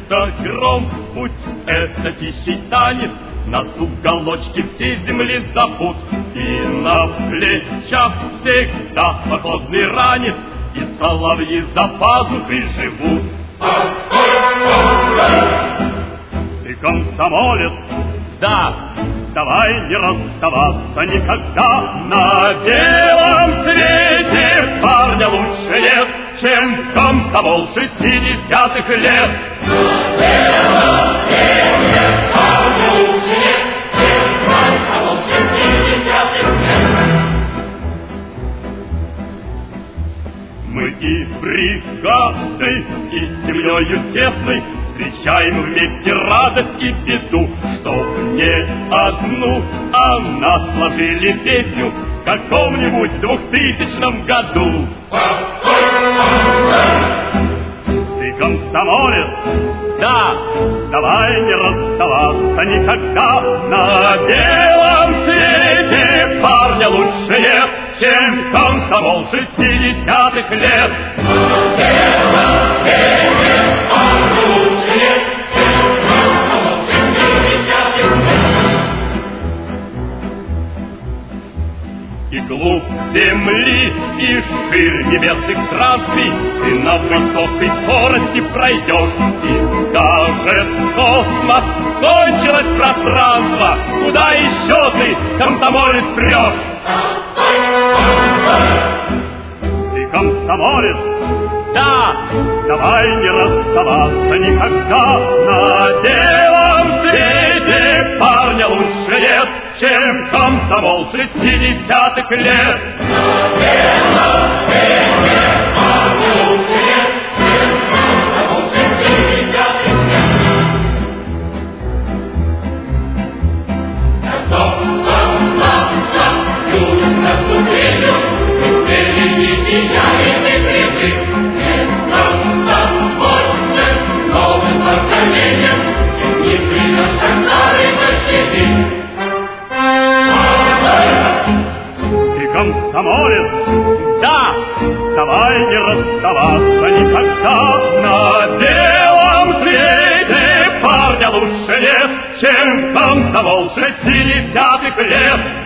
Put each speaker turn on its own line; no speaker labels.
будто гром. Путь — это тихий танец, нас уголочки всей земли зовут. И на плечах всегда походный ранец, и соловьи за пазухой живут. Ты комсомолец, да, давай не расставаться никогда. На белом свете парня лучше нет, чем комсомол 60-х лет. На белом свете парня лучше нет, чем комсомол 60-х лет. Мы и бригадой, и с землею тесной встречаем вместе радость и беду, чтоб не одну, а нас сложили песню в каком-нибудь 2000 году. Ты комсомолец, да, давай не расставаться никогда. На белом свете парня лучше нет, чем комсомол 60-х лет. На белом свете парня лучше нет, чем комсомол 60-х лет. И глубь земли, и ширь небесных странствий ты на высокой скорости пройдешь, и скажет космос: кончилось пространство, куда еще ты, комсомолец, прешь? Ты комсомолец, да, давай не расставаться никогда. На белом свете парня лучше нет, чем комсомол 60-х лет. На белом свете парня лучше нет, чем комсомол 60-х лет. Готов сломаться юным наступлением, мы впереди сияем и привык. Комсомолец, да, давай не расставаться никогда. На белом свете парня лучше нет, чем комсомол 60-х лет.